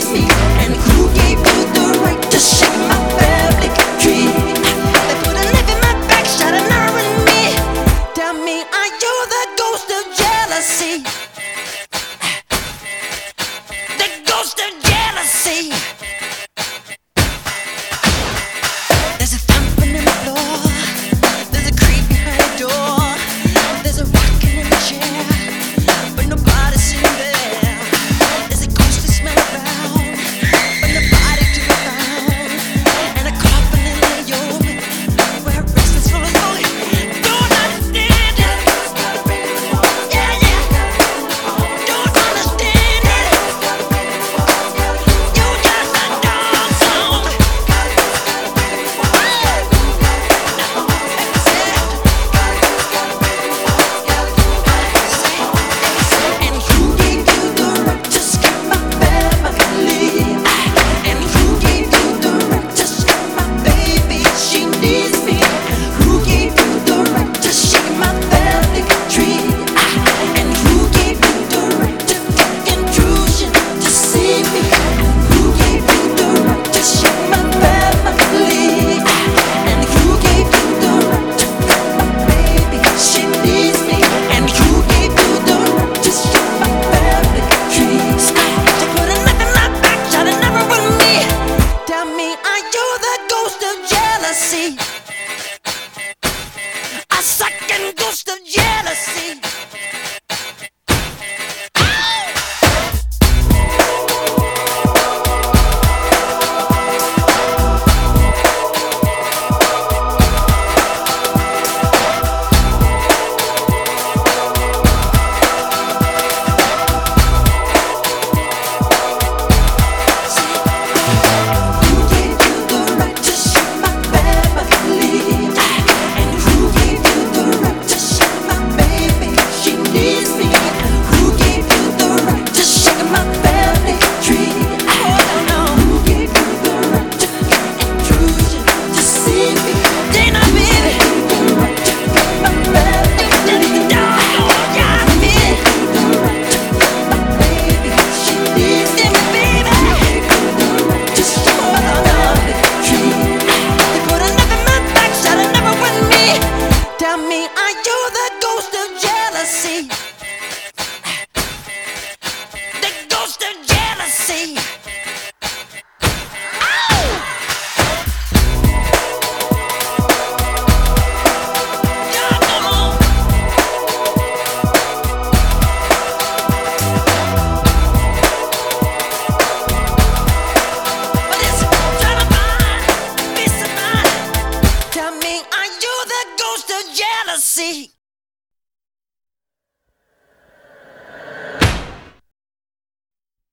me? And who gave you the right to shake my family tree? They put a knife in my back, shot an arrow in me. Tell me, are you the ghost of jealousy? The ghost of jealousy. There's a thumping in the floor. There's a creep behind the door. There's a rocking in the chair, but nobody's sitting there. There's a ghostly smell around, but nobody to be found. And a coffin in the open, where a restless full of soul. Don't understand it. Yeah, yeah. Don't understand it. You just a dog song. And who gave you the right to skip my family? And who gave you the right to skip my baby? She needs me. Who gave you the right to shake my family tree? And who gave you the right to take intrusion to see me? Who gave you the right to shake my family? And who gave you the right to cut my baby? She needs me. And who gave you the right to shake my family trees? To put a knife in my back, shot an arrow with me. Tell me, are you the ghost of jealousy? A second ghost of jealousy. Who gave you the right to shake my family? And who gave you the right to shake my baby? She needs me. Who gave you the right to shake my family tree? Oh no. Who gave you the right to get intrusion to see me? Dana, baby. Who gave you the right to cut my family tree? Dog, got me. Who gave you the right to cut my baby? She needs me, baby. Just hold on the tree. They put a knife in my back, shot an arrow with me. Tell me, are you the ghost of jealousy? The ghost of jealousy. But it's trying to find peace of mind. Tell me, are you the ghost of jealousy?